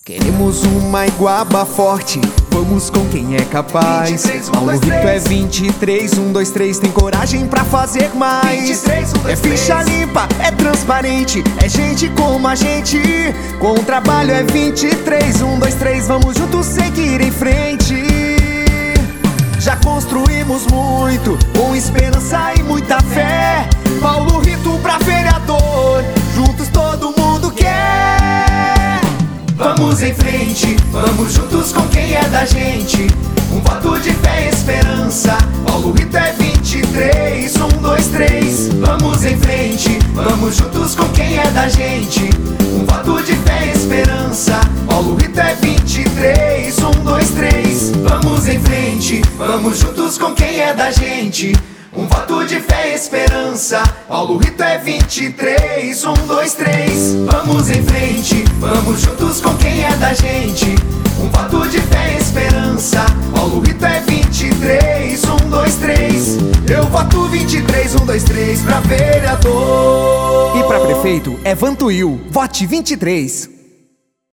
Queremos uma Iguaba forte, vamos com quem é capaz. 23, Paulo Rito é 23, 1, 2, 3, tem coragem pra fazer mais. 23, 1, 2, é ficha 3. limpa, é transparente, é gente como a gente. Com o trabalho é 23, 1, 2, 3, vamos juntos seguir em frente. Já construímos muito, com esperança e muita fé. Paulo Rito pra vereador, juntos todo mundo quer. Vamos em frente, vamos juntos com quem é da gente. Um voto de fé e esperança. Paulo Rito é 23, 1, 2, 3. Vamos em frente, vamos juntos com quem é da gente. Um voto de fé e esperança. Paulo Rito é 23, 1, 2, 3. Vamos em frente, vamos juntos com quem é da gente. Um voto de fé e esperança. Paulo Rito é 23, 1, 2, 3. Vamos em frente, vamos juntos com quem é da gente. Um voto de fé e esperança. Paulo Rito é 23, 1, 2, 3. Eu voto 23, 1, 2, 3 pra vereador. E pra prefeito é Vantuil, vote 23.